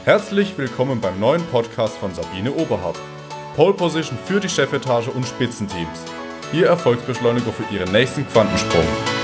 Herzlich willkommen beim neuen Podcast von Sabine Oberhardt. Pole Position für die Chefetage und Spitzenteams. Ihr Erfolgsbeschleuniger für Ihren nächsten Quantensprung.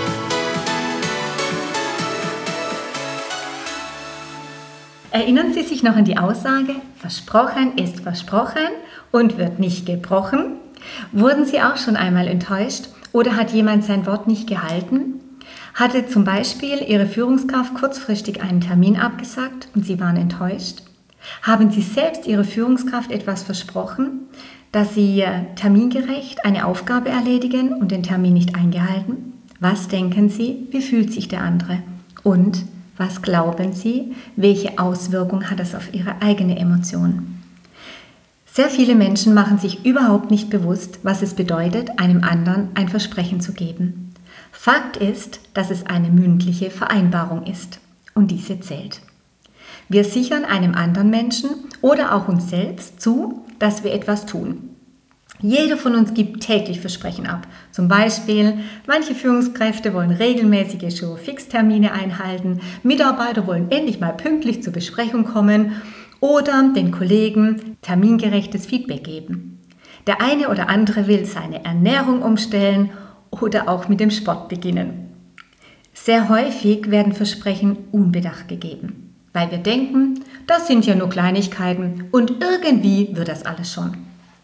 Erinnern Sie sich noch an die Aussage, versprochen ist versprochen und wird nicht gebrochen? Wurden Sie auch schon einmal enttäuscht oder hat jemand sein Wort nicht gehalten? Hatte zum Beispiel Ihre Führungskraft kurzfristig einen Termin abgesagt und Sie waren enttäuscht? Haben Sie selbst Ihrer Führungskraft etwas versprochen, dass Sie termingerecht eine Aufgabe erledigen und den Termin nicht eingehalten? Was denken Sie, wie fühlt sich der andere? Und was glauben Sie, welche Auswirkung hat es auf Ihre eigene Emotion? Sehr viele Menschen machen sich überhaupt nicht bewusst, was es bedeutet, einem anderen ein Versprechen zu geben. Fakt ist, dass es eine mündliche Vereinbarung ist und diese zählt. Wir sichern einem anderen Menschen oder auch uns selbst zu, dass wir etwas tun. Jeder von uns gibt täglich Versprechen ab. Zum Beispiel, manche Führungskräfte wollen regelmäßige Show-Fix-Termine einhalten, Mitarbeiter wollen endlich mal pünktlich zur Besprechung kommen oder den Kollegen termingerechtes Feedback geben. Der eine oder andere will seine Ernährung umstellen oder auch mit dem Sport beginnen. Sehr häufig werden Versprechen unbedacht gegeben, weil wir denken, das sind ja nur Kleinigkeiten und irgendwie wird das alles schon.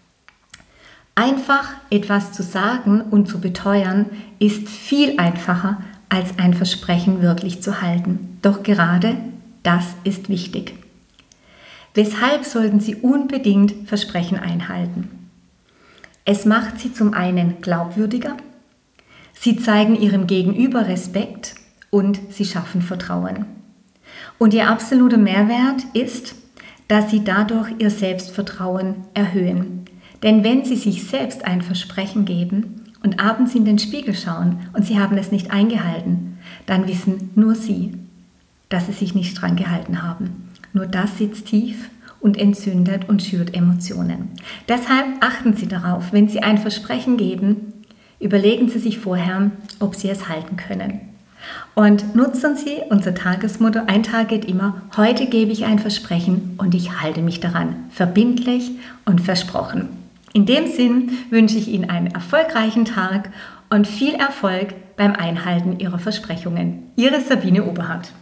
Einfach etwas zu sagen und zu beteuern ist viel einfacher, als ein Versprechen wirklich zu halten. Doch gerade das ist wichtig. Weshalb sollten Sie unbedingt Versprechen einhalten? Es macht Sie zum einen glaubwürdiger, Sie zeigen Ihrem Gegenüber Respekt und Sie schaffen Vertrauen. Und Ihr absoluter Mehrwert ist, dass Sie dadurch Ihr Selbstvertrauen erhöhen. Denn wenn Sie sich selbst ein Versprechen geben und abends in den Spiegel schauen und Sie haben es nicht eingehalten, dann wissen nur Sie, dass Sie sich nicht dran gehalten haben. Nur das sitzt tief und entzündet und schürt Emotionen. Deshalb achten Sie darauf, wenn Sie ein Versprechen geben, überlegen Sie sich vorher, ob Sie es halten können. Und nutzen Sie unser Tagesmotto, ein Tag geht immer, heute gebe ich ein Versprechen und ich halte mich daran, verbindlich und versprochen. In dem Sinn wünsche ich Ihnen einen erfolgreichen Tag und viel Erfolg beim Einhalten Ihrer Versprechungen. Ihre Sabine Oberhardt.